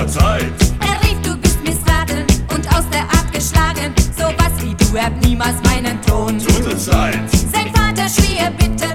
nur Zeit. Er rief, du bist missraten und aus der Art geschlagen. Sowas wie du erbt niemals meinen Thron. Tut uns leid. Sein Vater schrie, er bitte